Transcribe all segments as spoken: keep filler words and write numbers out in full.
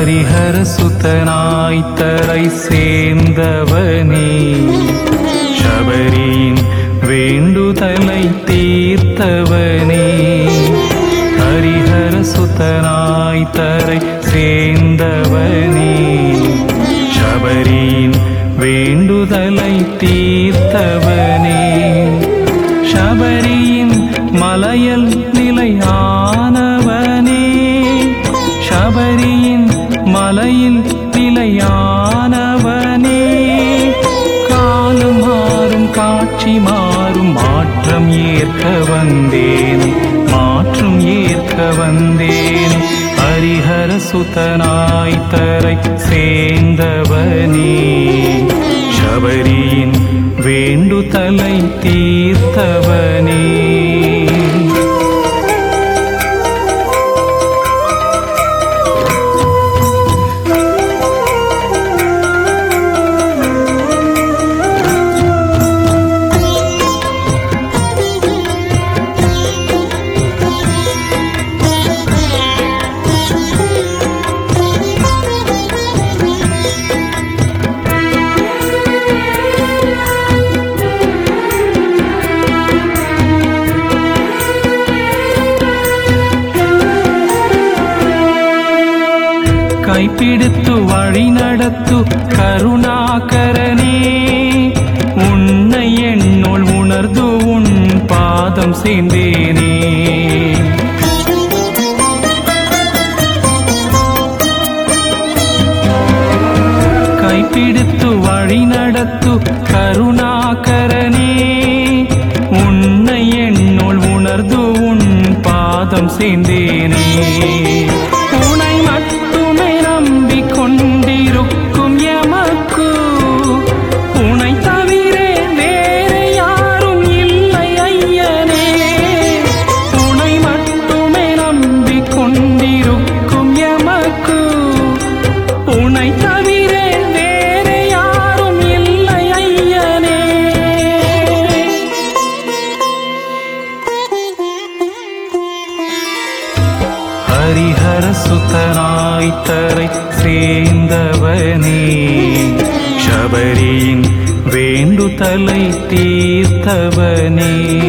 ஹரிஹர சுதனாய் தரை சேர்ந்தவனே, சபரியின் வேண்டுதலை தீர்த்தவனே. ஹரிஹர சுதனாய் தரை சேர்ந்தவனே, சபரியின் வேண்டுதலை தீர்த்தவனே. சபரியின் மலையல் நிலையானவனே, சபரியின் மலையில் நிலையானவனே. காலம் மாறும் காட்சி மாறும் மாற்றம் ஏற்க வந்தேன், மாற்றம் ஏற்க வந்தேன். ஹரிஹர சுதனாய் தரை சேர்ந்தவனே, சபரியின் வேண்டுதலை தீர்த்தவனே. கைப்பிடித்து வழி நடத்து கருணாகரனே, உன்னை என்னுள் உணர்ந்து உன் பாதம் சேர்ந்தேனே. கைப்பிடித்து வழி நடத்து கருணாகரனே, உன்னை என்னுள் உணர்ந்து உன் பாதம் சேர்ந்தேனே. உனை மட்டுமே நம்பிக்கொண்டிருக்கும் எமக்கு, உனை தவிர வேறு யாரும் இல்லை ஐயனே. உனை மட்டுமே நம்பிக்கொண்டிருக்கும் எமக்கு, உனை தவிர வேறு யாரும் இல்லை ஐயனே. ஹரிஹர சுதனாய் தரை சேர்ந்தவனே, சபரியின் வேண்டுதலை தீர்த்தவனே.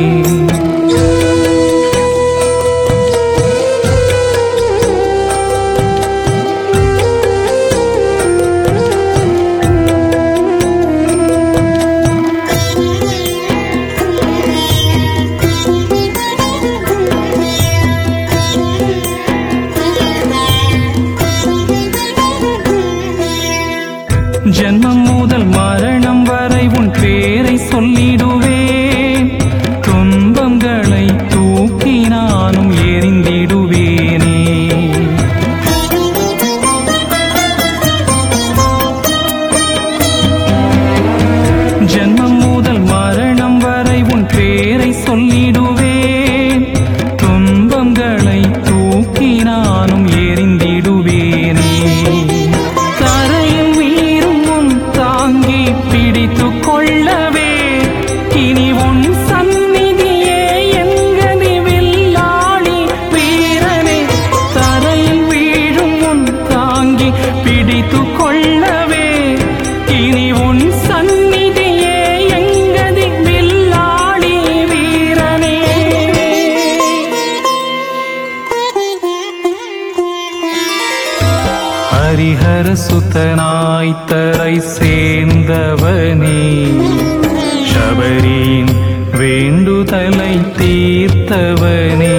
ஜன்மம் முதல் மரணம் வரை உன் பேரை சொல்லிடுவேன், துன்பங்களை தூக்கி நானும் எறிந்திடுவேனே. ஜன்மம் முதல் மரணம் வரை உன் பேரை சொல்லிடுவேன், துன்பங்களை தூக்கி நானும் எறிந்திடுவேனே. பிடித்து கொள்ளவே இனி உன் சந்நிதியே எங்கதி வில்லாளி வீரனே. தரையில் வீழும் உன் தாங்கி பிடித்து கொள்ளவே இனி உன் சந்நிதியே எங்கதி வில்லாளி வீரனே. ஹரிஹர சுதனாய் தரை சேர்ந்தவனே, சபரியின் வேண்டுதலை தீர்த்தவனே.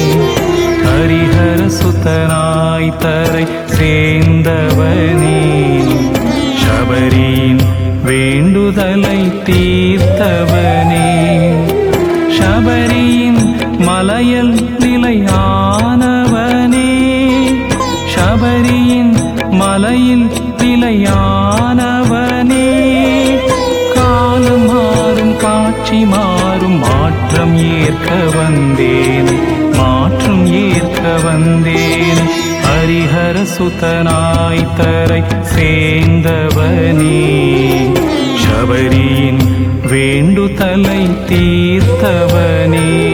ஹரிஹர சுதனாய் தரை சேர்ந்தவனே, சபரியின் வேண்டுதலை தீர்த்தவனே. சபரியின் மலையல் நிலையானவனே, சபரியின் மலையில் நிலையானவனே. காலம் மாறும் காட்சி மாறும் மாற்றம் ஏற்க வந்தேன், மாற்றம் ஏற்க வந்தேன். ஹரிஹர சுதனாய் தரை சேர்ந்தவனே, சபரியின் வேண்டுதலை தீர்த்தவனே.